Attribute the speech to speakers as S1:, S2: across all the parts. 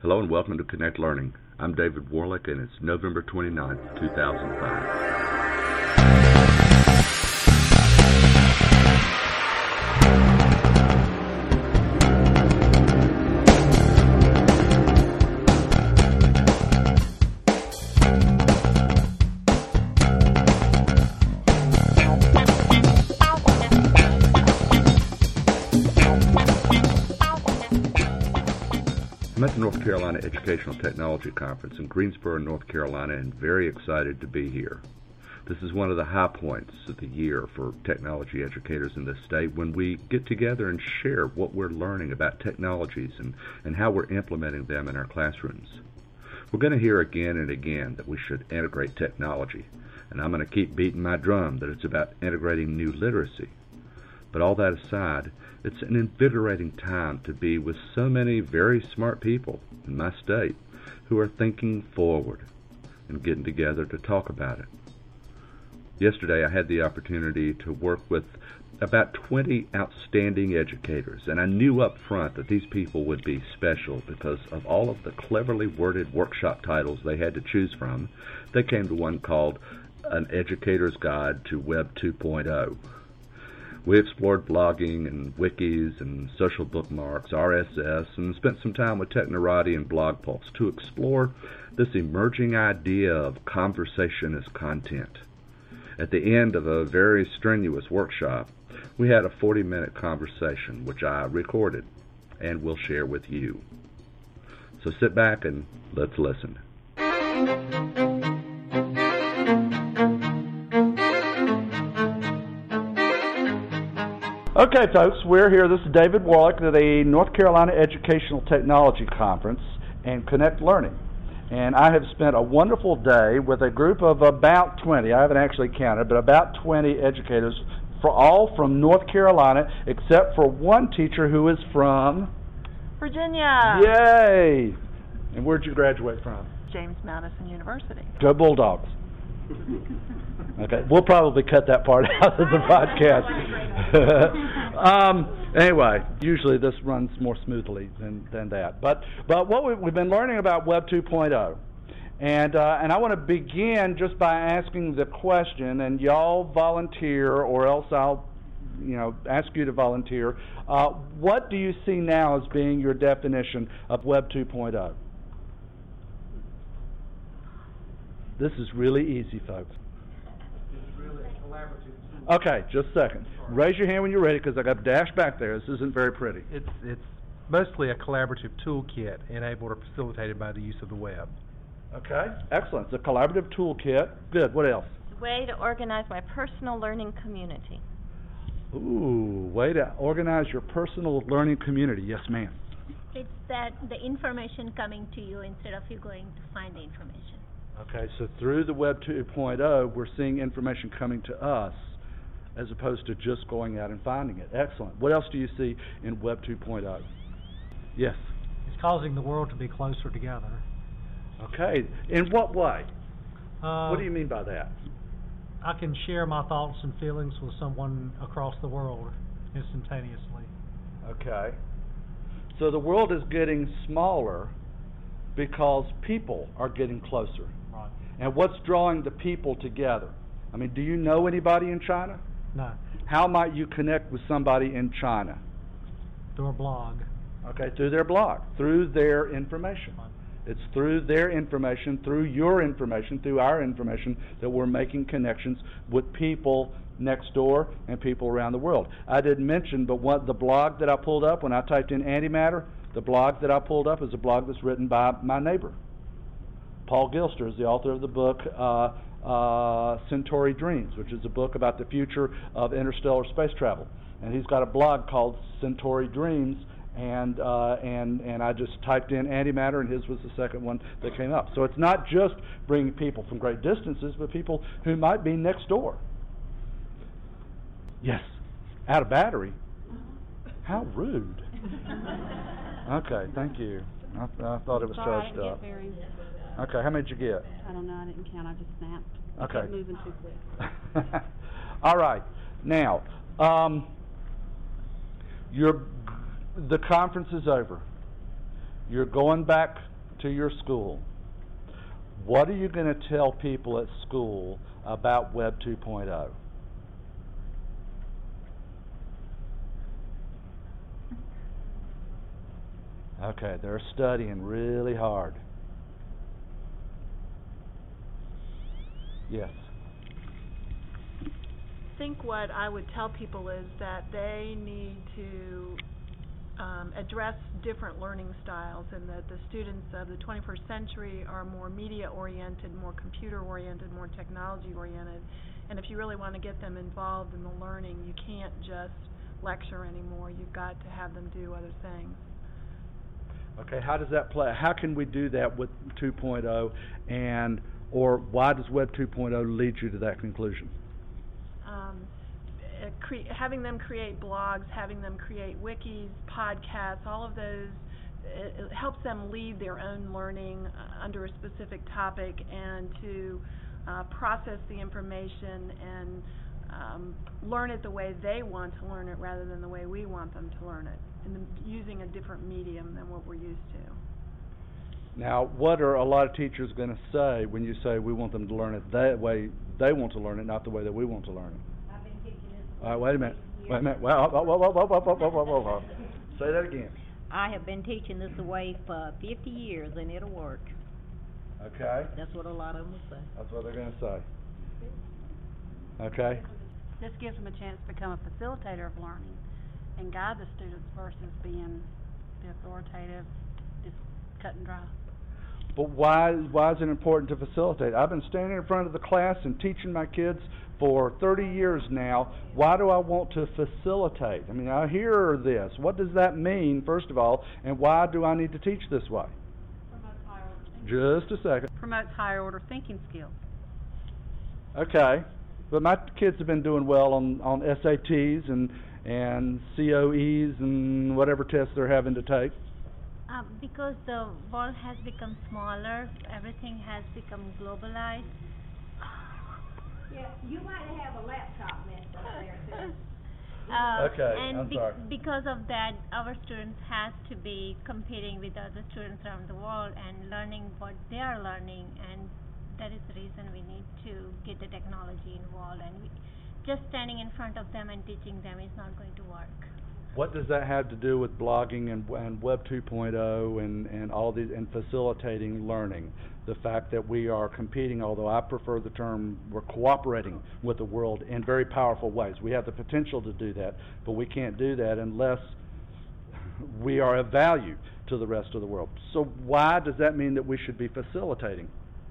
S1: Hello and welcome to Connect Learning. I'm David Warlick and it's November 29th, 2005. I'm at the North Carolina Educational Technology Conference in Greensboro, North Carolina, and very excited to be here. This is one of the high points of the year for technology educators in this state when we get together and share what we're learning about technologies and how we're implementing them in our classrooms. We're going to hear again and again that we should integrate technology, and I'm going to keep beating my drum that it's about integrating new literacy. But all that aside, it's an invigorating time to be with so many very smart people in my state who are thinking forward and getting together to talk about it. Yesterday I had the opportunity to work with about 20 outstanding educators, and I knew up front that these people would be special because of all of the cleverly worded workshop titles they had to choose from. They came to one called An Educator's Guide to Web 2.0. We explored blogging and wikis and social bookmarks, RSS, and spent some time with Technorati and BlogPulse to explore this emerging idea of conversation as content. At the end of a very strenuous workshop, we had a 40-minute conversation, which I recorded and will share with you. So sit back and let's listen.
S2: Okay, folks, we're here. This is David Warlick at the North Carolina Educational Technology Conference and Connect Learning. And I have spent a wonderful day with a group of about 20, I haven't actually counted, but about 20 educators, all from North Carolina, except for one teacher who is from
S3: Virginia.
S2: Yay! And where'd you graduate from?
S3: James Madison University.
S2: Go Bulldogs. Okay, we'll probably cut that part out of the podcast. Anyway, usually this runs more smoothly than that. But what we've been learning about Web 2.0, and I want to begin just by asking the question, and y'all volunteer, or else I'll ask you to volunteer. What do you see now as being your definition of Web 2.0? This is really easy, folks.
S4: It's really a collaborative tool.
S2: Okay, just a second. Raise your hand when you're ready, because I got a dash back there. This isn't very pretty.
S4: It's mostly a collaborative toolkit enabled or facilitated by the use of the web.
S2: Okay, excellent. It's a collaborative toolkit. Good. What else?
S5: Way to organize my personal learning community.
S2: Ooh, way to organize your personal learning community. Yes, ma'am.
S6: It's that the information coming to you instead of you going to find the information.
S2: Okay, so through the Web 2.0, we're seeing information coming to us as opposed to just going out and finding it. Excellent. What else do you see in Web 2.0? Yes?
S7: It's causing the world to be closer together.
S2: Okay. In what way? What do you mean by that?
S7: I can share my thoughts and feelings with someone across the world instantaneously.
S2: Okay. So the world is getting smaller because people are getting closer.
S7: Right.
S2: And what's drawing the people together? I mean, do you know anybody in China?
S7: No.
S2: How might you connect with somebody in China?
S7: Through a blog.
S2: Okay, through their blog, through their information.
S7: Right.
S2: It's through their information, through your information, through our information that we're making connections with people next door and people around the world. I didn't mention, but the blog that I pulled up when I typed in antimatter, the blog that I pulled up is a blog that's written by my neighbor. Paul Gilster is the author of the book Centauri Dreams, which is a book about the future of interstellar space travel. And he's got a blog called Centauri Dreams, and I just typed in antimatter, and his was the second one that came up. So it's not just bringing people from great distances, but people who might be next door. Yes, out of battery. How rude. Okay, thank you. I thought it was charged up. Okay, how many did you get?
S8: I don't know. I didn't count. I just snapped.
S2: Okay.
S8: I kept moving too quick.
S2: All right. Now, the conference is over. You're going back to your school, what are you going to tell people at school about Web 2.0? Okay, they're studying really hard. Yes.
S3: I think what I would tell people is that they need to address different learning styles, and that the students of the 21st century are more media-oriented, more computer-oriented, more technology-oriented. And if you really want to get them involved in the learning, you can't just lecture anymore. You've got to have them do other things.
S2: Okay, how does that play? How can we do that with 2.0, and or why does Web 2.0 lead you to that conclusion?
S3: Having them create blogs, having them create wikis, podcasts, all of those, it helps them lead their own learning under a specific topic, and to process the information and learn it the way they want to learn it rather than the way we want them to learn it, and using a different medium than what we're used to.
S2: Now, what are a lot of teachers going to say when you say we want them to learn it that way they want to learn it, not the way that we want to learn it?
S8: I've been teaching this.
S2: All right, wait a minute. Whoa. Say that again.
S9: I have been teaching this way for 50 years, and it'll work.
S2: Okay.
S9: That's what a lot of them will say.
S2: That's what they're going to say. Okay.
S8: This gives them a chance to become a facilitator of learning and guide the students versus being the authoritative, just cut and dry.
S2: But why is it important to facilitate? I've been standing in front of the class and teaching my kids for 30 years now. Why do I want to facilitate? I mean, I hear this. What does that mean, first of all, and why do I need to teach this way?
S8: Promotes higher order thinking.
S2: Just a second.
S8: Promotes higher order thinking skills.
S2: Okay. But my kids have been doing well on SATs and COEs and whatever tests they're having to take.
S6: Because the world has become smaller, everything has become globalized.
S9: Yeah, you might have a laptop messed up there too.
S2: Okay,
S6: And
S2: I'm sorry.
S6: because of that, our students have to be competing with other students around the world and learning what they are learning, and that is the reason we need to get the technology involved. And just standing in front of them and teaching them is not going to work.
S2: What does that have to do with blogging and Web 2.0 and all these and facilitating learning? The fact that we are competing, although I prefer the term, we're cooperating with the world in very powerful ways. We have the potential to do that, but we can't do that unless we are of value to the rest of the world. So why does that mean that we should be facilitating?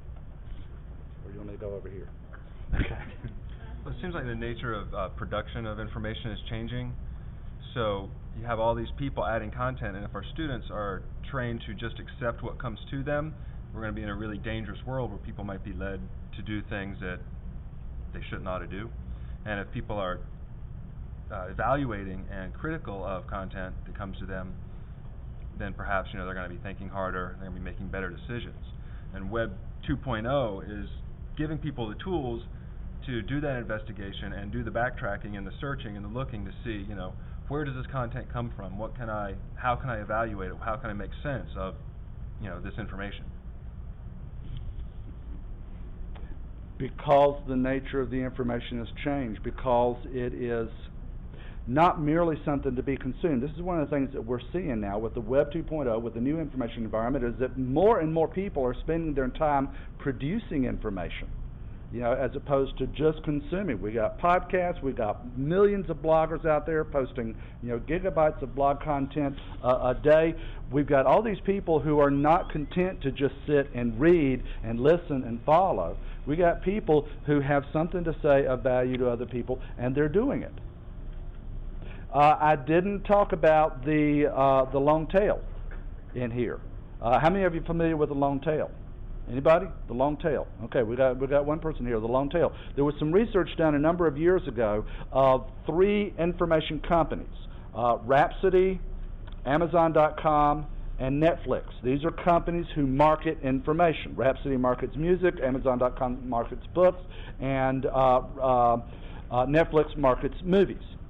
S2: Or you want me to go over here? Okay.
S10: Well, it seems like the nature of production of information is changing. So you have all these people adding content, and if our students are trained to just accept what comes to them, we're going to be in a really dangerous world where people might be led to do things that they shouldn't ought to do. And if people are evaluating and critical of content that comes to them, then perhaps they're going to be thinking harder, they're going to be making better decisions. And Web 2.0 is giving people the tools to do that investigation and do the backtracking and the searching and the looking to see, where does this content come from? How can I evaluate it? How can I make sense of, this information?
S2: Because the nature of the information has changed, because it is not merely something to be consumed. This is one of the things that we're seeing now with the Web 2.0, with the new information environment, is that more and more people are spending their time producing information, as opposed to just consuming. We got podcasts, we got millions of bloggers out there posting, gigabytes of blog content a day. We've got all these people who are not content to just sit and read and listen and follow. We got people who have something to say of value to other people, and they're doing it. I didn't talk about the long tail in here. How many of you are familiar with the long tail? Anybody? The long tail. Okay, we got one person here. The long tail. There was some research done a number of years ago of 3 information companies: Rhapsody, Amazon.com, and Netflix. These are companies who market information. Rhapsody markets music, Amazon.com markets books, and Netflix markets movies.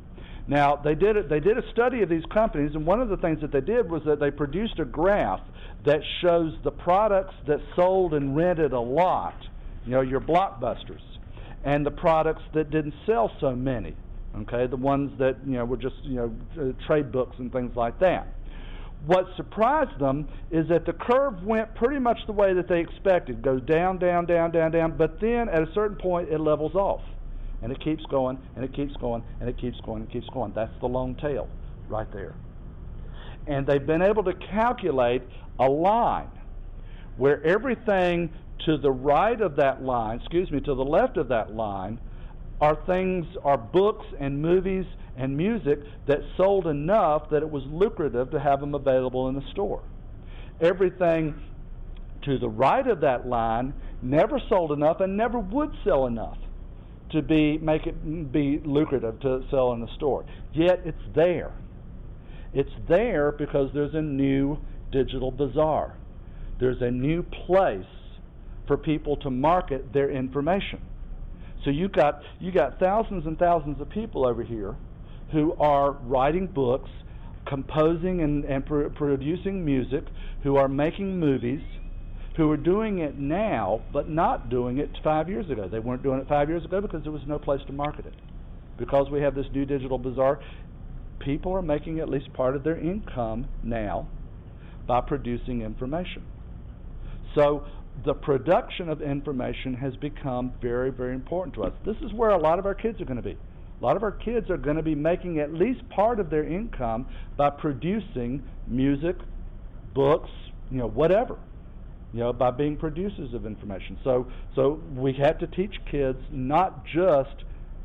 S2: Now, they did a study of these companies, and one of the things that they did was that they produced a graph that shows the products that sold and rented a lot, your blockbusters, and the products that didn't sell so many, okay, the ones that, were just, trade books and things like that. What surprised them is that the curve went pretty much the way that they expected. It goes down, down, down, down, down, but then at a certain point it levels off. And it keeps going, and it keeps going, and it keeps going, and it keeps going. That's the long tail right there. And they've been able to calculate a line where everything to the right of that line, to the left of that line, are books and movies and music that sold enough that it was lucrative to have them available in the store. Everything to the right of that line never sold enough and never would sell enough to make it be lucrative to sell in the store. Yet it's there. It's there because there's a new digital bazaar. There's a new place for people to market their information. So you got thousands and thousands of people over here who are writing books, composing and producing music, who are making movies, who are doing it now, but not doing it 5 years ago. They weren't doing it 5 years ago because there was no place to market it. Because we have this new digital bazaar, people are making at least part of their income now by producing information. So the production of information has become very, very important to us. This is where a lot of our kids are going to be. A lot of our kids are going to be making at least part of their income by producing music, books, whatever. By being producers of information. So we have to teach kids not just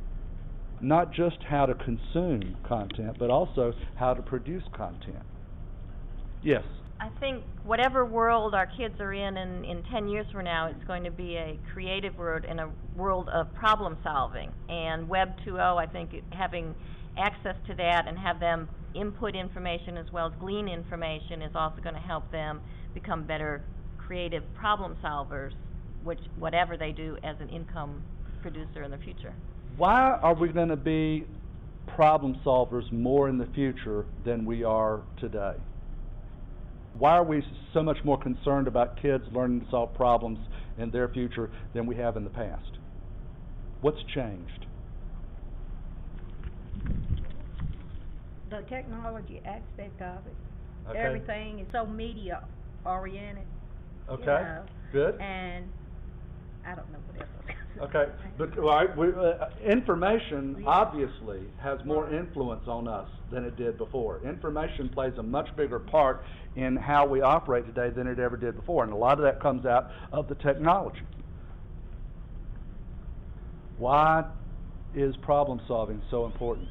S2: how to consume content, but also how to produce content. Yes?
S5: I think whatever world our kids are in 10 years from now, it's going to be a creative world and a world of problem solving. And Web 2.0, I think having access to that and have them input information as well as glean information is also going to help them become better creative problem solvers, whatever they do as an income producer in the future.
S2: Why are we going to be problem solvers more in the future than we are today? Why are we so much more concerned about kids learning to solve problems in their future than we have in the past? What's changed?
S9: The technology aspect of it.
S2: Okay.
S9: Everything is so media oriented.
S2: Okay, good.
S9: And I don't know what else.
S2: Okay, but information obviously has more influence on us than it did before. Information plays a much bigger part in how we operate today than it ever did before, and a lot of that comes out of the technology. Why is problem solving so important?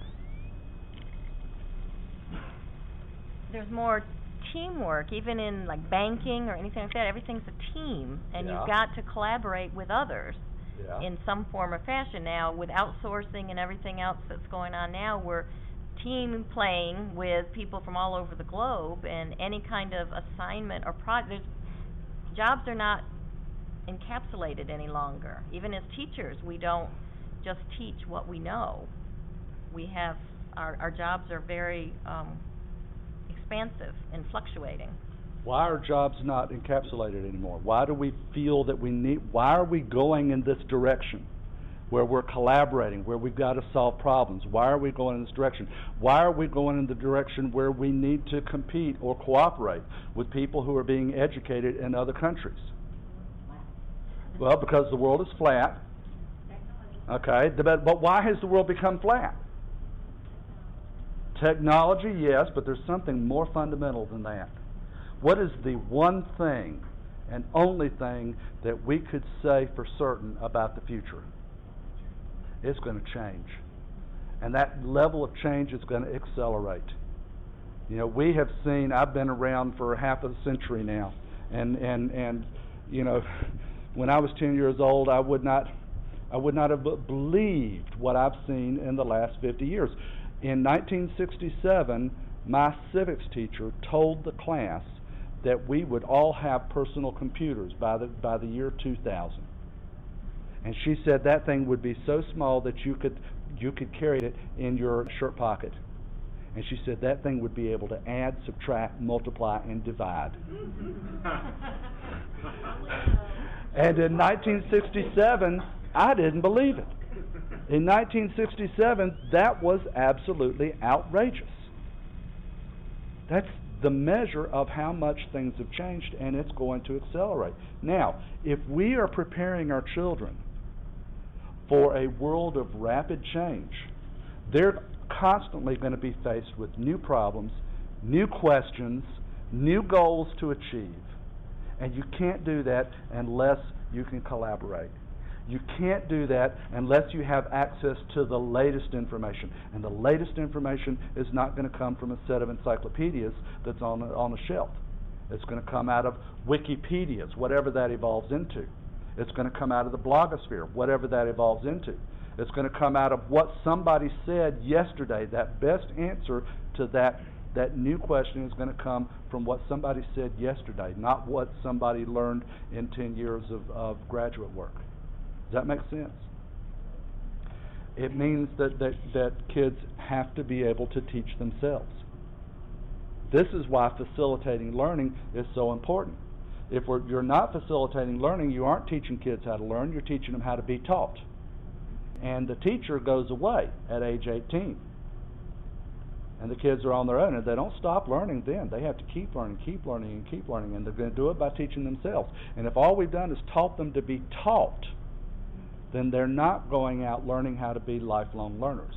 S5: There's more teamwork, even in like banking or anything like that. Everything's a team, and you've got to collaborate with others in some form or fashion. Now, with outsourcing and everything else that's going on now, we're team playing with people from all over the globe, and any kind of assignment or project, jobs are not encapsulated any longer. Even as teachers, we don't just teach what we know. We have, our jobs are very expansive and fluctuating.
S2: Why are jobs not encapsulated anymore? Why do we feel that why are we going in this direction where we're collaborating, where we've got to solve problems? Why are we going in this direction? Why are we going in the direction where we need to compete or cooperate with people who are being educated in other countries? Well, because the world is flat. Okay, but why has the world become flat? Technology, yes, but there's something more fundamental than that. What is the one thing and only thing that we could say for certain about the future? It's going to change. And that level of change is going to accelerate. We have seen, I've been around for half a century now, and when I was 10 years old, I would not have believed what I've seen in the last 50 years. In 1967, my civics teacher told the class that we would all have personal computers by the year 2000. And she said that thing would be so small that you could carry it in your shirt pocket. And she said that thing would be able to add, subtract, multiply, and divide. And in 1967, I didn't believe it. In 1967, that was absolutely outrageous. That's the measure of how much things have changed, and it's going to accelerate. Now, if we are preparing our children for a world of rapid change, they're constantly going to be faced with new problems, new questions, new goals to achieve. And you can't do that unless you can collaborate. You can't do that unless you have access to the latest information. And the latest information is not going to come from a set of encyclopedias that's on a shelf. It's going to come out of Wikipedias, whatever that evolves into. It's going to come out of the blogosphere, whatever that evolves into. It's going to come out of what somebody said yesterday. That best answer to that new question is going to come from what somebody said yesterday, not what somebody learned in 10 years of graduate work. Does that make sense? It means that kids have to be able to teach themselves. This is why facilitating learning is so important. If you're not facilitating learning, you aren't teaching kids how to learn, you're teaching them how to be taught. And the teacher goes away at age 18. And the kids are on their own, and they don't stop learning then. They have to keep learning, and they're going to do it by teaching themselves. And if all we've done is taught them to be taught, then they're not going out learning how to be lifelong learners.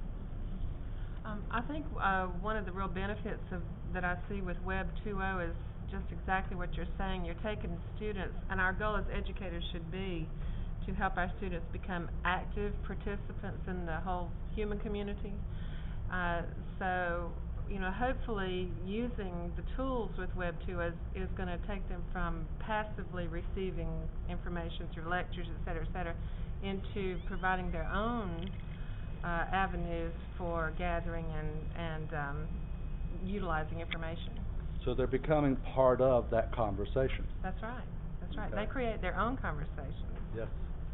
S11: I think one of the real benefits that I see with Web 2.0 is just exactly what you're saying. You're taking students, and our goal as educators should be to help our students become active participants in the whole human community. So, hopefully using the tools with Web 2.0 is going to take them from passively receiving information through lectures, et cetera, into providing their own avenues for gathering and utilizing information.
S2: So they're becoming part of that conversation.
S11: That's right.
S2: Okay.
S11: They create their own conversation.
S2: Yes.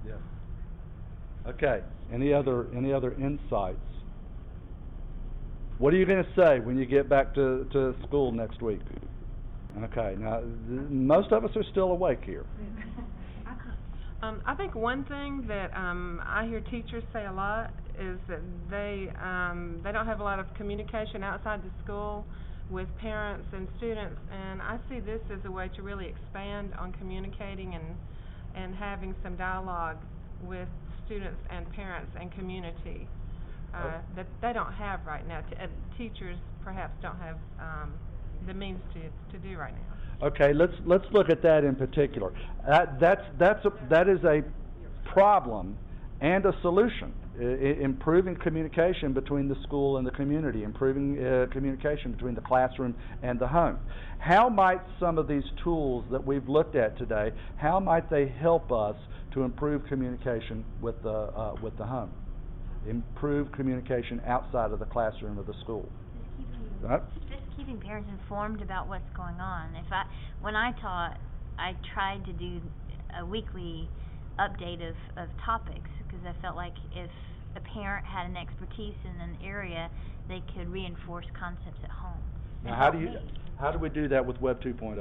S2: Okay. Any other insights? What are you going to say when you get back to school next week? Okay. Now, most of us are still awake here.
S11: I think one thing that I hear teachers say a lot is that they don't have a lot of communication outside the school with parents and students, and I see this as a way to really expand on communicating and having some dialogue with students and parents and community that they don't have right now. Teachers perhaps don't have the means to do right now.
S2: Okay, let's look at that in particular. That is a problem and a solution. Improving communication between the school and the community, improving communication between the classroom and the home. How might some of these tools that we've looked at today, how might they help us to improve communication with the home? Improve communication outside of the classroom of the school.
S12: Just keeping parents informed about what's going on. When I taught, I tried to do a weekly update of topics, because I felt like if a parent had an expertise in an area, they could reinforce concepts at home.
S2: Now, how do we do that with Web 2.0?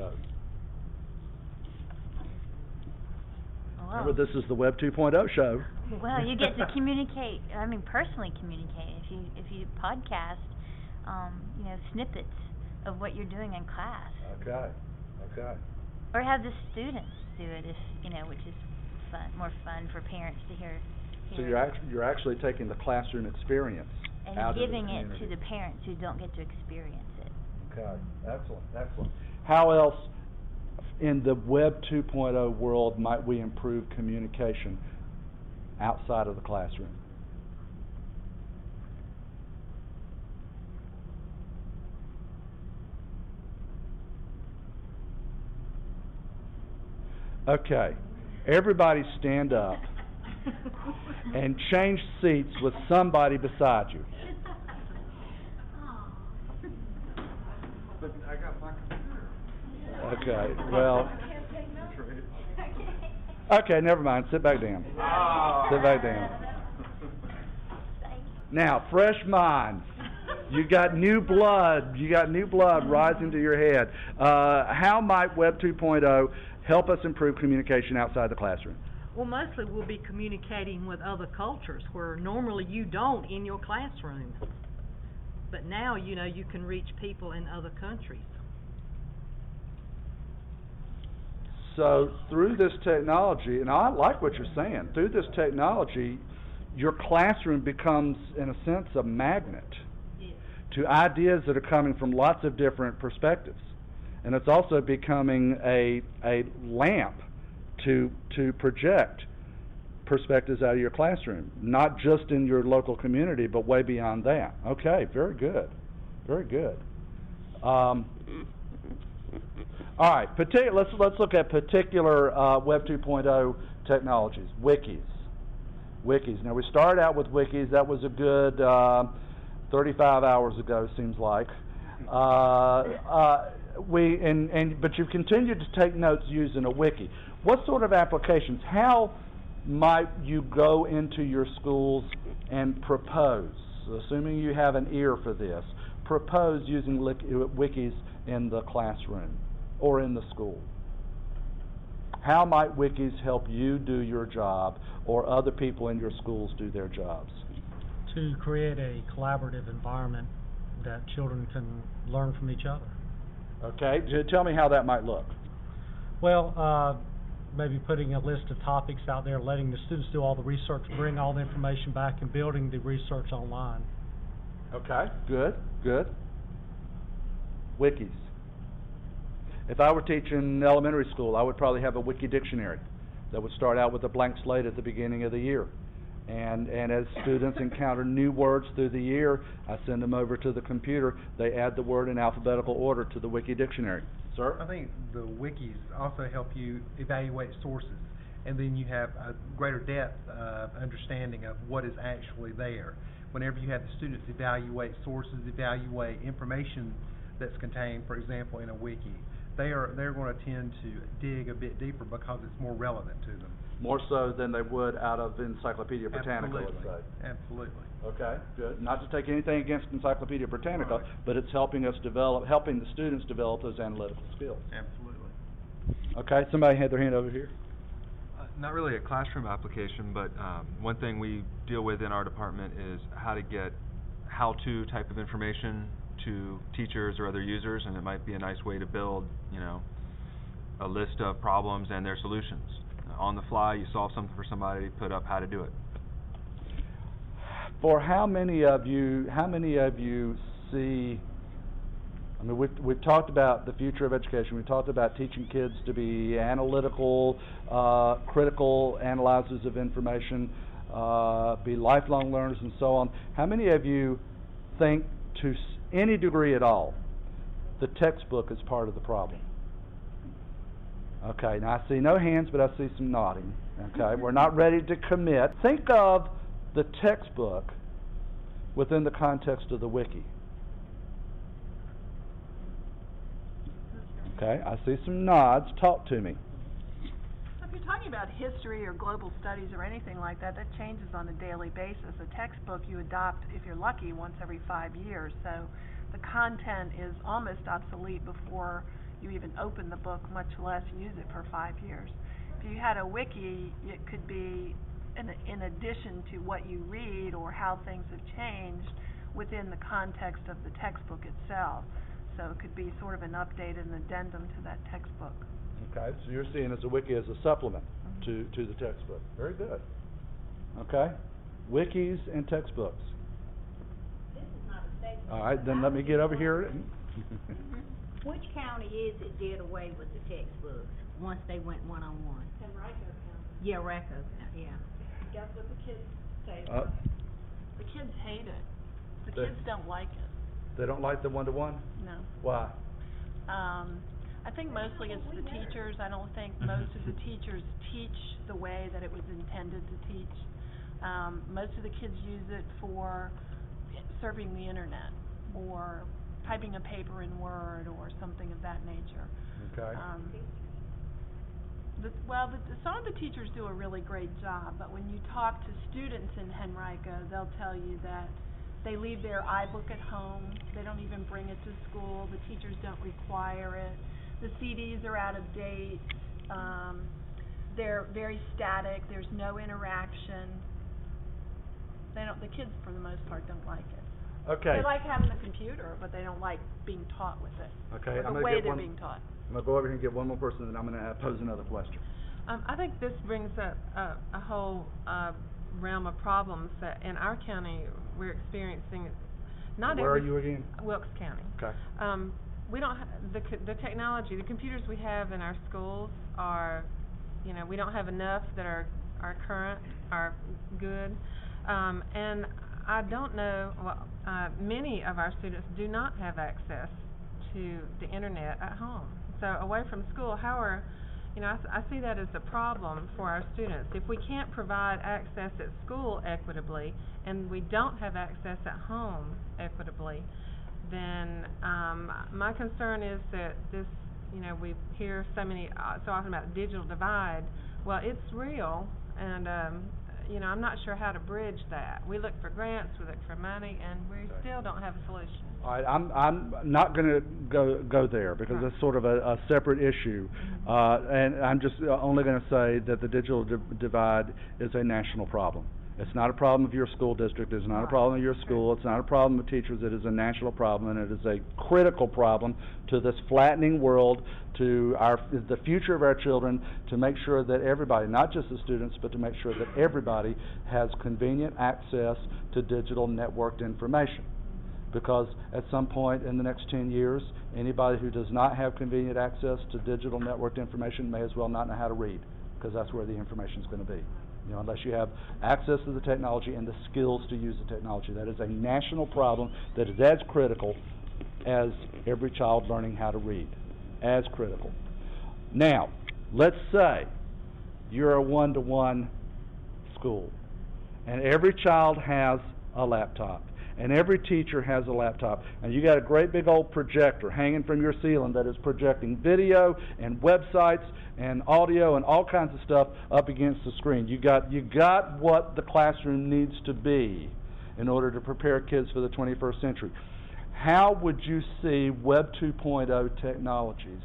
S2: Remember, this is the Web 2.0 show.
S12: Well, you get to communicate. Personally communicate. If you podcast, snippets of what you're doing in class.
S2: Okay.
S12: Or have the students do it, which is more fun for parents to hear.
S2: So you're actually taking the classroom experience
S12: and
S2: out
S12: giving
S2: of the
S12: it to the parents who don't get to experience it.
S2: Okay, excellent. How else in the Web 2.0 world might we improve communication outside of the classroom? Okay, everybody stand up and change seats with somebody beside you.
S10: But I got my computer.
S2: Okay, well, Okay, never mind. Sit back down. Sit back down. Now, fresh minds. You got new blood. You got new blood rising to your head. How might Web 2.0 help us improve communication outside the classroom?
S13: Well, mostly we'll be communicating with other cultures where normally you don't in your classroom. But now, you know, you can reach people in other countries.
S2: So through this technology, and I like what you're saying, through this technology, your classroom becomes, in a sense, a magnet to ideas that are coming from lots of different perspectives. And it's also becoming a lamp to project perspectives out of your classroom, not just in your local community, but way beyond that. Okay, very good. Very good. All right, let's look at particular Web 2.0 technologies. Wikis. Now, we started out with wikis. That was a good 35 hours ago, seems like. But you've continued to take notes using a wiki. What sort of applications? How might you go into your schools and propose, assuming you have an ear for this, propose using wikis in the classroom or in the school? How might wikis help you do your job or other people in your schools do their jobs?
S7: To create a collaborative environment that children can learn from each other.
S2: Okay, tell me how that might look.
S7: Well, maybe putting a list of topics out there, letting the students do all the research, bring all the information back, and building the research online.
S2: Okay, good. Wikis. If I were teaching elementary school, I would probably have a wiki dictionary that would start out with a blank slate at the beginning of the year. And as students encounter new words through the year, I send them over to the computer. They add the word in alphabetical order to the wiki dictionary. Sir?
S4: I think the wikis also help you evaluate sources, and then you have a greater depth of understanding of what is actually there. Whenever you have the students evaluate sources, evaluate information that's contained, for example, in a wiki, they're going to tend to dig a bit deeper because it's more relevant to them.
S2: More so than they would out of Encyclopedia Britannica, let's say.
S4: Absolutely.
S2: Okay, good. Not to take anything against Encyclopedia Britannica,
S4: right,
S2: but it's helping the students develop those analytical skills.
S4: Absolutely.
S2: Okay, somebody had their hand over here.
S10: Not really a classroom application, but one thing we deal with in our department is how to get how-to type of information to teachers or other users, and it might be a nice way to build, a list of problems and their solutions. On the fly, you solve something for somebody, put up how to do it.
S2: For how many of you see, I mean, we've talked about the future of education. We've talked about teaching kids to be analytical, critical analyzers of information, be lifelong learners, and so on. How many of you think, to any degree at all, the textbook is part of the problem? Okay, now I see no hands, but I see some nodding. Okay, we're not ready to commit. Think of the textbook within the context of the wiki. Okay, I see some nods. Talk to me.
S3: If you're talking about history or global studies or anything like that, that changes on a daily basis. A textbook you adopt, if you're lucky, once every 5 years. So the content is almost obsolete before you even open the book, much less use it for 5 years. If you had a wiki, it could be in addition to what you read or how things have changed within the context of the textbook itself. So it could be sort of an update, an addendum to that textbook.
S2: Okay, so you're seeing as a wiki as a supplement to the textbook. Very good. Okay, wikis and textbooks.
S9: This is not a statement.
S2: All right, then let me get over here.
S9: Which county is it did away with the textbooks once they went one-on-one?
S3: Henrico County.
S9: Yeah, Henrico, yeah.
S3: Guess what the kids say about it? The kids hate it. The kids don't like it.
S2: They don't like the one-to-one?
S3: No.
S2: Why?
S3: I think mostly it's the teachers. I don't think most of the teachers teach the way that it was intended to teach. Most of the kids use it for surfing the internet or typing a paper in Word or something of that nature.
S2: Okay.
S3: Some of the teachers do a really great job, but when you talk to students in Henrico, they'll tell you that they leave their iBook at home. They don't even bring it to school. The teachers don't require it. The CDs are out of date. They're very static. There's no interaction. The kids, for the most part, don't like it.
S2: Okay.
S3: They like having the computer, but they don't like being taught with it.
S2: Okay.
S3: Or the way they're being taught.
S2: I'm going to go over here and get one more person, and then I'm going to pose another question.
S11: I think this brings up a whole realm of problems that in our county we're experiencing.
S2: Where are you again?
S11: Wilkes County.
S2: Okay.
S11: We don't the technology, the computers we have in our schools are, we don't have enough that are current, are good, and I don't know. Many of our students do not have access to the internet at home. So away from school, I see that as a problem for our students. If we can't provide access at school equitably, and we don't have access at home equitably, then my concern is that this, we hear so often about digital divide. Well, it's real, and I'm not sure how to bridge that. We look for grants, we look for money, and we still don't have a solution.
S2: All right, I'm not going to go there because it's sort of a separate issue, and I'm just only going to say that the digital divide is a national problem. It's not a problem of your school district. It's not a problem of your school. It's not a problem of teachers. It is a national problem, and it is a critical problem to this flattening world, to the future of our children, to make sure that everybody, not just the students, but to make sure that everybody has convenient access to digital networked information. Because at some point in the next 10 years, anybody who does not have convenient access to digital networked information may as well not know how to read, because that's where the information is going to be. Unless you have access to the technology and the skills to use the technology. That is a national problem that is as critical as every child learning how to read. As critical. Now, let's say you're a one-to-one school, and every child has a laptop, and every teacher has a laptop, and you got a great big old projector hanging from your ceiling that is projecting video and websites and audio and all kinds of stuff up against the screen. You got what the classroom needs to be in order to prepare kids for the 21st century. How would you see Web 2.0 technologies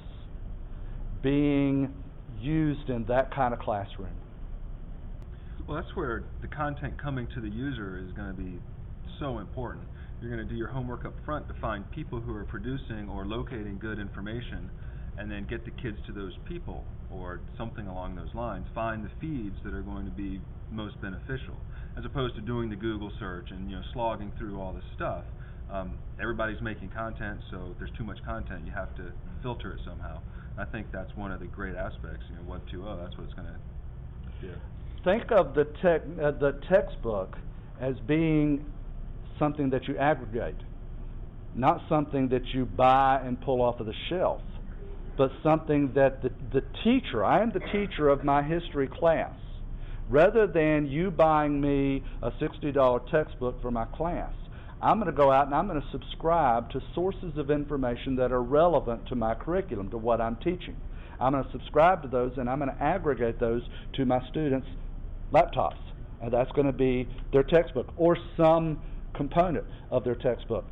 S2: being used in that kind of classroom?
S10: Well, that's where the content coming to the user is going to be so important. You're going to do your homework up front to find people who are producing or locating good information, and then get the kids to those people or something along those lines. Find the feeds that are going to be most beneficial, as opposed to doing the Google search and slogging through all this stuff. Everybody's making content, so if there's too much content, you have to filter it somehow. I think that's one of the great aspects. Web 2.0, that's what it's going to do.
S2: Think of the textbook as being something that you aggregate, not something that you buy and pull off of the shelf, but something that the teacher, I am the teacher of my history class. Rather than you buying me a $60 textbook for my class, I'm going to go out and I'm going to subscribe to sources of information that are relevant to my curriculum, to what I'm teaching. I'm going to subscribe to those, and I'm going to aggregate those to my students' laptops. And that's going to be their textbook or some component of their textbook.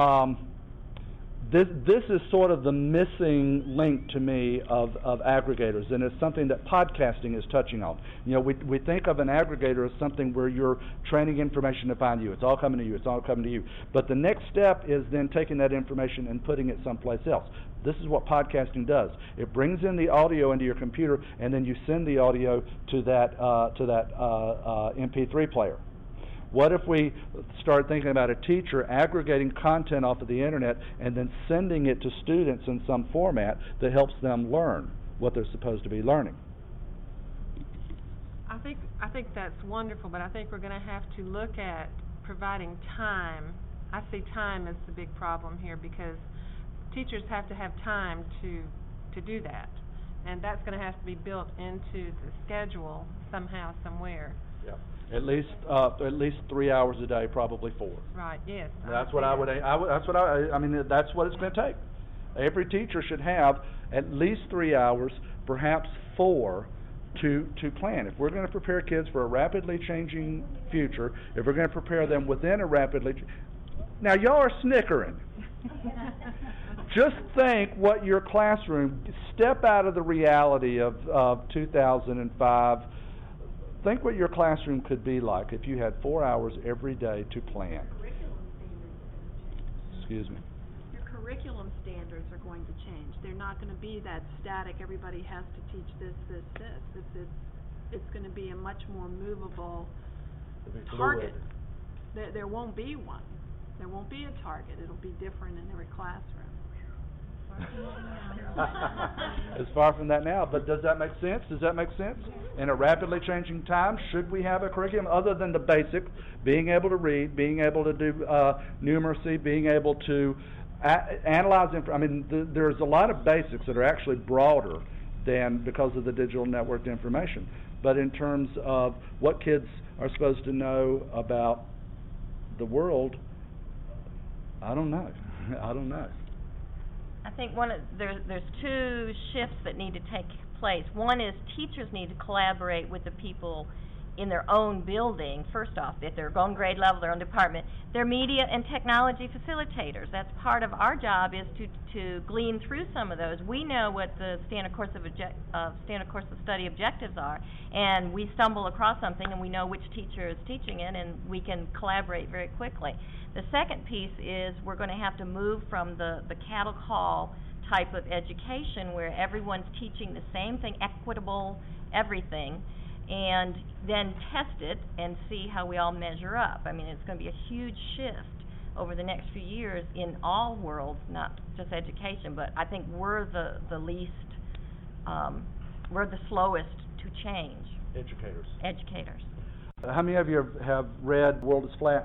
S2: This is sort of the missing link to me of aggregators, and it's something that podcasting is touching on. We think of an aggregator as something where you're training information to find you. It's all coming to you. It's all coming to you. But the next step is then taking that information and putting it someplace else. This is what podcasting does. It brings in the audio into your computer, and then you send the audio to that MP3 player. What if we start thinking about a teacher aggregating content off of the internet and then sending it to students in some format that helps them learn what they're supposed to be learning?
S11: I think that's wonderful, but I think we're going to have to look at providing time. I see time as the big problem here, because teachers have to have time to do that, and that's going to have to be built into the schedule somehow, somewhere.
S2: Yeah. At least 3 hours a day, probably 4.
S11: Right. Yes.
S2: That's what I would. I mean, that's what it's going to take. Every teacher should have at least 3 hours, perhaps 4, to plan. If we're going to prepare kids for a rapidly changing future, if we're going to prepare them within a rapidly... Now, y'all are snickering. Just think what your classroom... Step out of the reality of 2005. Think what your classroom could be like if you had 4 hours every day to plan. Excuse me.
S3: Your curriculum standards are going to change. They're not going to be that static, everybody has to teach this. It's going to be a much more movable target. There won't be one. There won't be a target. It'll be different in every classroom.
S2: It's far from that now, but does that make sense? Does that make sense? In a rapidly changing time, should we have a curriculum other than the basic, being able to read, being able to do numeracy, being able to analyze information? There's a lot of basics that are actually broader than because of the digital networked information. But in terms of what kids are supposed to know about the world, I don't know. I don't know.
S5: I think there's two shifts that need to take place. One is teachers need to collaborate with the people in their own building. First off, if they're on grade level, their own department, they're media and technology facilitators. That's part of our job, is to glean through some of those. We know what the standard course of study objectives are, and we stumble across something and we know which teacher is teaching it, and we can collaborate very quickly. The second piece is we're going to have to move from the cattle call type of education where everyone's teaching the same thing, equitable everything, and then test it and see how we all measure up. I mean, it's going to be a huge shift over the next few years in all worlds, not just education, but I think we're the least, we're the slowest to change. Educators.
S2: How many of you have read World is Flat?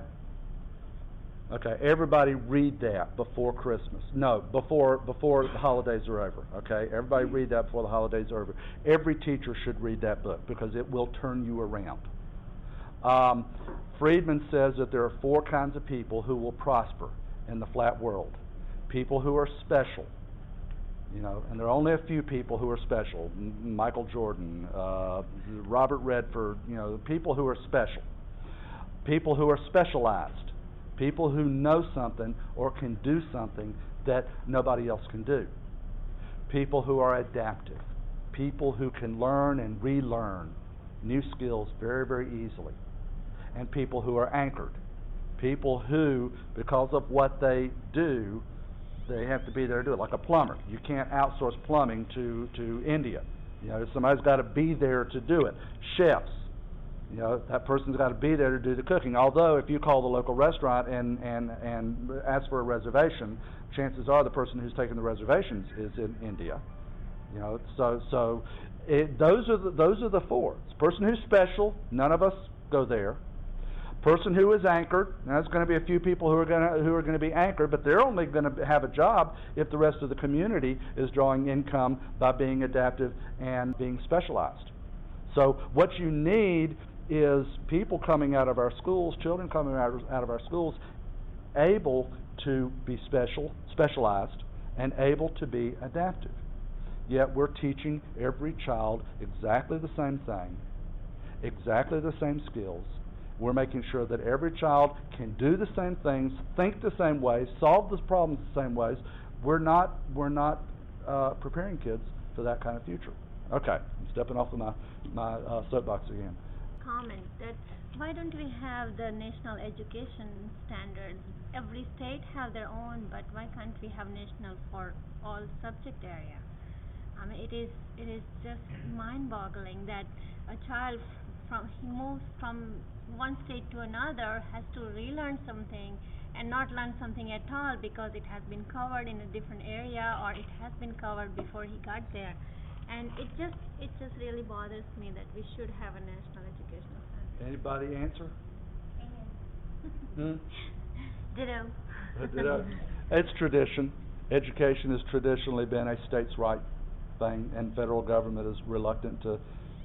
S2: Okay, everybody read that before Christmas. No, before the holidays are over. Okay, everybody read that before the holidays are over. Every teacher should read that book because it will turn you around. Friedman says that there are 4 kinds of people who will prosper in the flat world. People who are special, and there are only a few people who are special. Michael Jordan, Robert Redford, people who are special. People who are specialized. People who know something or can do something that nobody else can do. People who are adaptive. People who can learn and relearn new skills very, very easily. And people who are anchored. People who, because of what they do, they have to be there to do it. Like a plumber. You can't outsource plumbing to India. Somebody's got to be there to do it. Chefs. That person's got to be there to do the cooking. Although, if you call the local restaurant and ask for a reservation, chances are the person who's taking the reservations is in India. Those are the 4. It's a person who's special. None of us go there. Person who is anchored. Now, there's going to be a few people who are going to be anchored, but they're only going to have a job if the rest of the community is drawing income by being adaptive and being specialized. So, what you need is people coming out of our schools, children coming out of our schools, able to be specialized, and able to be adaptive. Yet we're teaching every child exactly the same thing, exactly the same skills. We're making sure that every child can do the same things, think the same ways, solve the problems the same ways. We're not preparing kids for that kind of future. Okay, I'm stepping off of my soapbox again.
S6: Comment that why don't we have the national education standards? Every state have their own, but why can't we have national for all subject area? I mean, it is just mind-boggling that a child moves from one state to another, has to relearn something and not learn something at all because it has been covered in a different area or it has been covered before he got there. And it just really bothers me that we should have a national educational standard.
S2: Anybody answer?
S12: Ditto.
S2: Ditto. It's tradition. Education has traditionally been a states' right thing, and federal government is reluctant to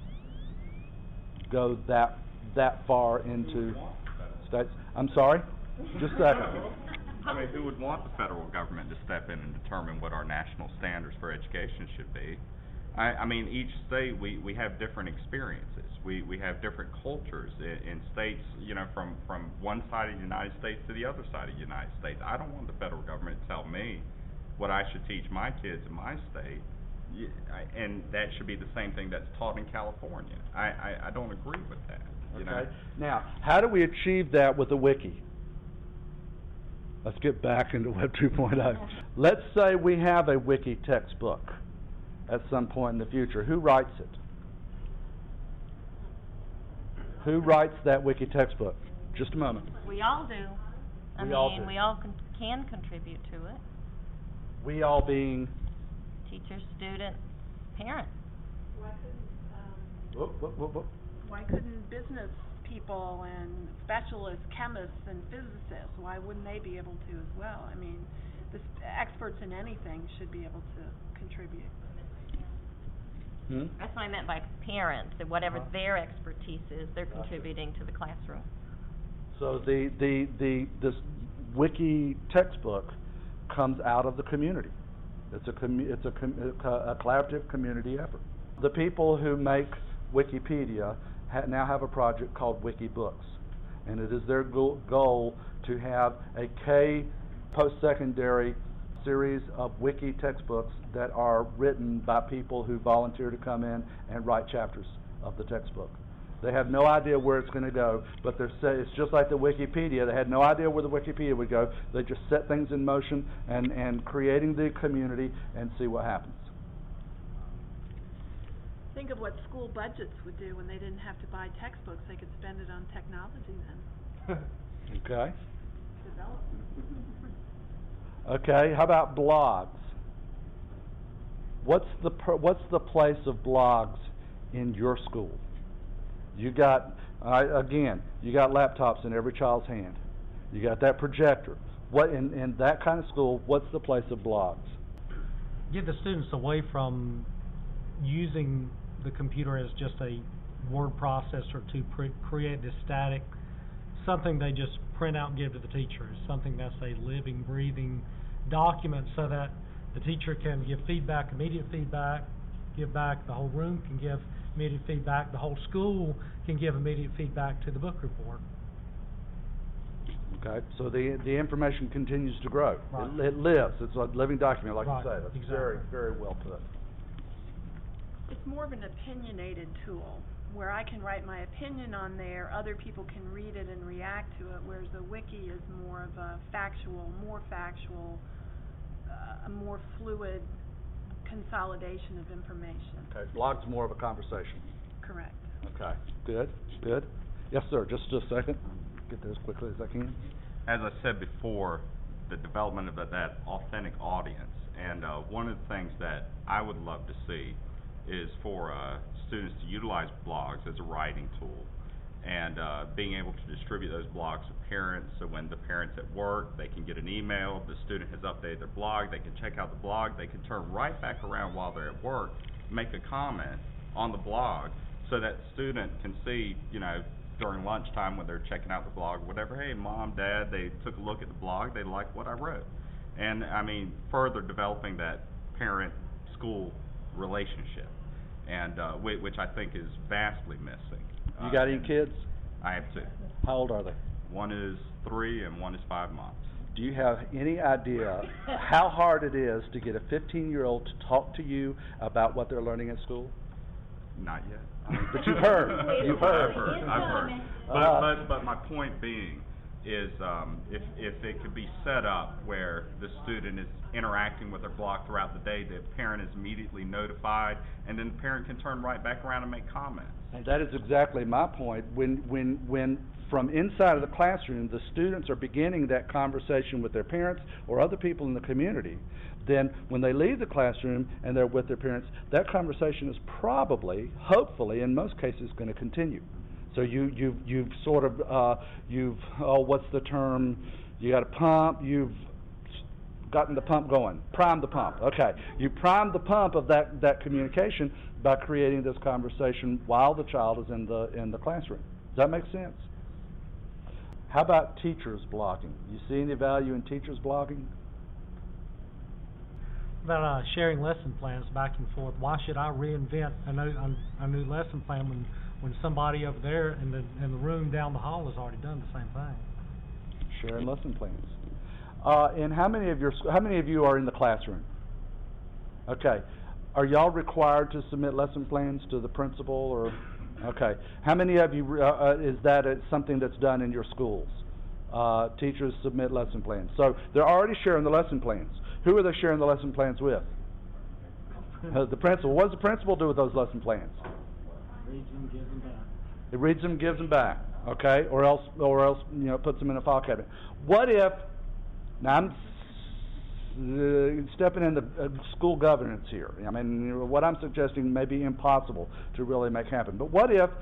S2: go that far into states. I'm sorry? Just a second.
S14: I mean, who would want the federal government to step in and determine what our national standards for education should be? I mean, each state, we have different experiences. We have different cultures in states, you know, from one side of the United States to the other side of the United States. I don't want the federal government to tell me what I should teach my kids in my state, and that should be the same thing that's taught in California. I don't agree with that, you know.
S2: Now, how do we achieve that with a wiki? Let's get back into Web 2.0. Let's say we have a wiki textbook at some point in the future. Who writes it? Who writes that wiki textbook? Just a moment.
S5: We all do. We all can contribute to it.
S2: We all being?
S5: Teachers, students, parents.
S3: Why couldn't business people and specialists, chemists and physicists, why wouldn't they be able to as well? I mean, experts in anything should be able to contribute.
S5: That's what I meant by parents, and whatever their expertise is, they're contributing to the classroom. So
S2: this wiki textbook comes out of the community. It's a collaborative community effort. The people who make Wikipedia now have a project called Wikibooks, and it is their goal to have a K post-secondary series of wiki textbooks that are written by people who volunteer to come in and write chapters of the textbook. They have no idea where it's going to go, but it's just like the Wikipedia. They had no idea where the Wikipedia would go. They just set things in motion and creating the community and see what happens.
S3: Think of what school budgets would do when they didn't have to buy textbooks. They could spend it on technology then.
S2: Okay. Okay, how about blogs? What's the place of blogs in your school? You got you got laptops in every child's hand. You got that projector. What in that kind of school, what's the place of blogs?
S7: Get the students away from using the computer as just a word processor to create this static, something they just print out and give to the teacher. It's something that's a living, breathing document so that the teacher can give feedback, immediate feedback, give back, the whole room can give immediate feedback, the whole school can give immediate feedback to the book report.
S2: Okay, so the information continues to grow.
S7: Right.
S2: It lives. It's a living document, like
S7: right.
S2: you say. That's
S7: exactly.
S2: very, very well put.
S3: It's more of an opinionated tool where I can write my opinion on there, other people can read it and react to it, whereas the wiki is more of a more factual, a more fluid consolidation of information.
S2: Okay, blog's more of a conversation.
S3: Correct.
S2: Okay, good. Yes, sir, just a second. Get there as quickly as I can.
S14: As I said before, the development of that authentic audience, and one of the things that I would love to see is for students to utilize blogs as a writing tool, and being able to distribute those blogs to parents, so when the parents at work, they can get an email, the student has updated their blog, they can check out the blog, they can turn right back around while they're at work, make a comment on the blog, so that student can see, you know, during lunchtime when they're checking out the blog, whatever, hey, mom, dad, they took a look at the blog, they liked what I wrote. And, I mean, further developing that parent-school relationship, and which I think is vastly missing.
S2: You got any kids?
S14: I have two.
S2: How old are they?
S14: One is 3 and one is 5 months.
S2: Do you have any idea how hard it is to get a 15-year-old to talk to you about what they're learning at school?
S14: Not yet.
S2: But you've heard.
S14: I've heard. But my point being is if it could be set up where the student is interacting with their blog throughout the day, the parent is immediately notified, and then the parent can turn right back around and make comments.
S2: And that is exactly my point. When from inside of the classroom, the students are beginning that conversation with their parents or other people in the community, then when they leave the classroom and they're with their parents, that conversation is probably, hopefully, in most cases, going to continue. So you've sort of what's the term? You got a pump. You've gotten the pump going. Prime the pump. Okay. You prime the pump of that communication by creating this conversation while the child is in the classroom. Does that make sense? How about teachers blogging? You see any value in teachers blogging?
S7: about sharing lesson plans back and forth. Why should I reinvent a new lesson plan when somebody over there in the room down the hall has already done the same thing?
S2: Sharing lesson plans. And how many of you are in the classroom? Okay. Are y'all required to submit lesson plans to the principal, or? Okay. How many of you is that something that's done in your schools? Teachers submit lesson plans. So they're already sharing the lesson plans. Who are they sharing the lesson plans with? The principal. What does the principal do with those lesson plans?
S15: Reads them, gives them back.
S2: It reads them, gives them back. Okay, or else puts them in a file cabinet. What if? Now I'm stepping into school governance here. I mean, what I'm suggesting may be impossible to really make happen. But what if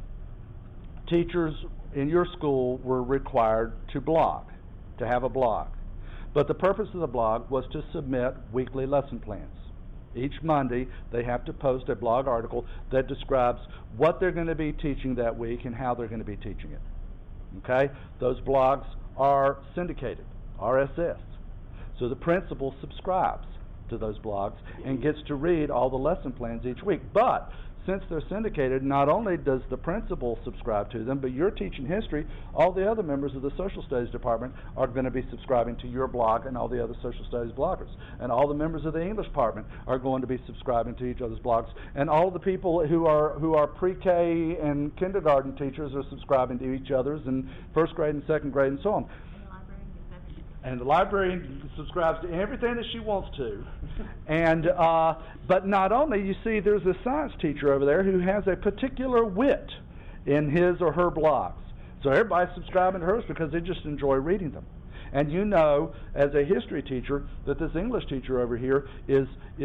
S2: teachers in your school were required to blog, to have a blog? But the purpose of the blog was to submit weekly lesson plans. Each Monday, they have to post a blog article that describes what they're going to be teaching that week and how they're going to be teaching it. Okay? Those blogs are syndicated, RSS. So the principal subscribes to those blogs and gets to read all the lesson plans each week. But since they're syndicated, not only does the principal subscribe to them, but you're teaching history, all the other members of the social studies department are going to be subscribing to your blog and all the other social studies bloggers. And all the members of the English department are going to be subscribing to each other's blogs. And all the people who are pre-K and kindergarten teachers are subscribing to each other's, and first grade and second grade and so on. And the library subscribes to everything that she wants to. And but not only, you see, there's a science teacher over there who has a particular wit in his or her blogs. So everybody's subscribing to hers because they just enjoy reading them. And you know, as a history teacher, that this English teacher over here is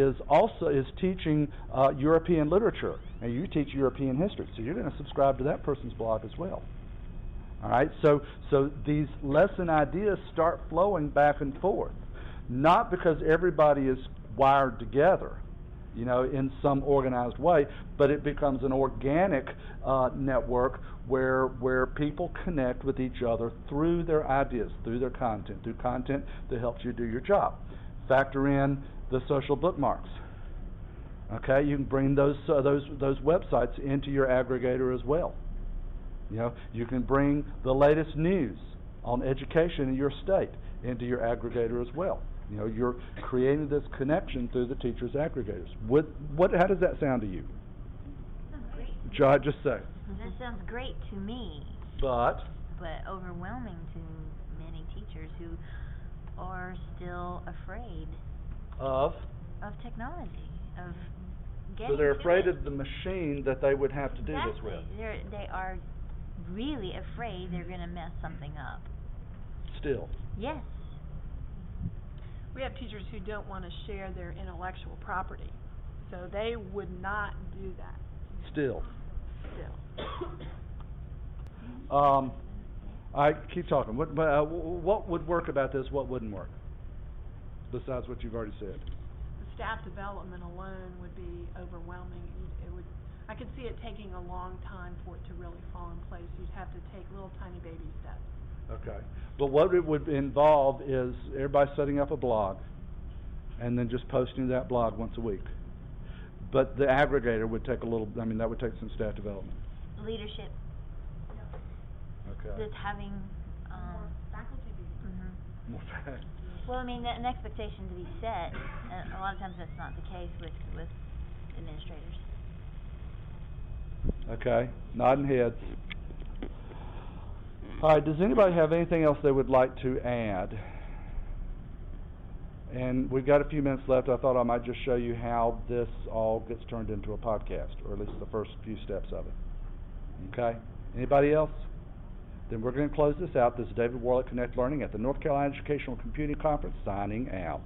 S2: teaching European literature, and you teach European history. So you're going to subscribe to that person's blog as well. All right, so these lesson ideas start flowing back and forth, not because everybody is wired together, in some organized way, but it becomes an organic network where people connect with each other through their ideas, through their content, through content that helps you do your job. Factor in the social bookmarks. Okay, you can bring those websites into your aggregator as well. You can bring the latest news on education in your state into your aggregator as well. You're creating this connection through the teachers' aggregators. How does that sound to you?
S12: Sounds great.
S2: John, just say.
S12: That sounds great to me.
S2: But
S12: overwhelming to many teachers who are still afraid
S2: of
S12: technology, of getting.
S2: So they're afraid of the machine that they would have to do
S12: exactly.
S2: this with.
S12: They are really afraid they're going to mess something up.
S2: Still.
S12: Yes.
S3: We have teachers who don't want to share their intellectual property, so they would not do that.
S2: Still. I keep talking. What would work about this? What wouldn't work? Besides what you've already said.
S3: The staff development alone would be overwhelming. I could see it taking a long time for it to really fall in place. You'd have to take little tiny baby steps.
S2: Okay. But what it would involve is everybody setting up a blog and then just posting that blog once a week. But the aggregator would take that would take some staff development.
S12: Leadership.
S2: Okay.
S12: Just having
S3: more faculty be
S2: More faculty.
S12: Well, an expectation to be set. A lot of times that's not the case with administrators.
S2: Okay, nodding heads. All right, does anybody have anything else they would like to add? And we've got a few minutes left. I thought I might just show you how this all gets turned into a podcast, or at least the first few steps of it. Okay? Anybody else? Then we're going to close this out. This is David Warlick, Connect Learning at the North Carolina Educational Computing Conference, signing out.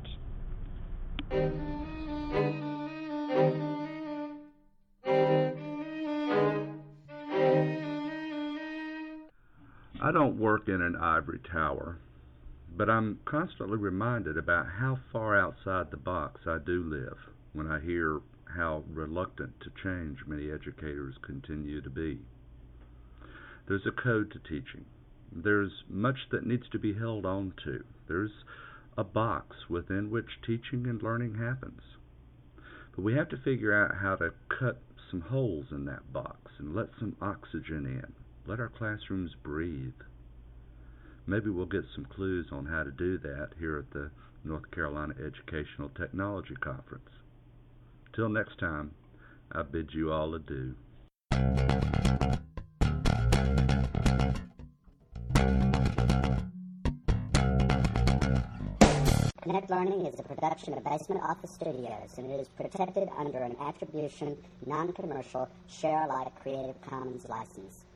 S1: I don't work in an ivory tower, but I'm constantly reminded about how far outside the box I do live when I hear how reluctant to change many educators continue to be. There's a code to teaching. There's much that needs to be held on to. There's a box within which teaching and learning happens. But we have to figure out how to cut some holes in that box and let some oxygen in. Let our classrooms breathe. Maybe we'll get some clues on how to do that here at the North Carolina Educational Technology Conference. Till next time, I bid you all adieu.
S16: Connect Learning is a production of Basement Office Studios, and it is protected under an attribution, non-commercial, share-alike Creative Commons license.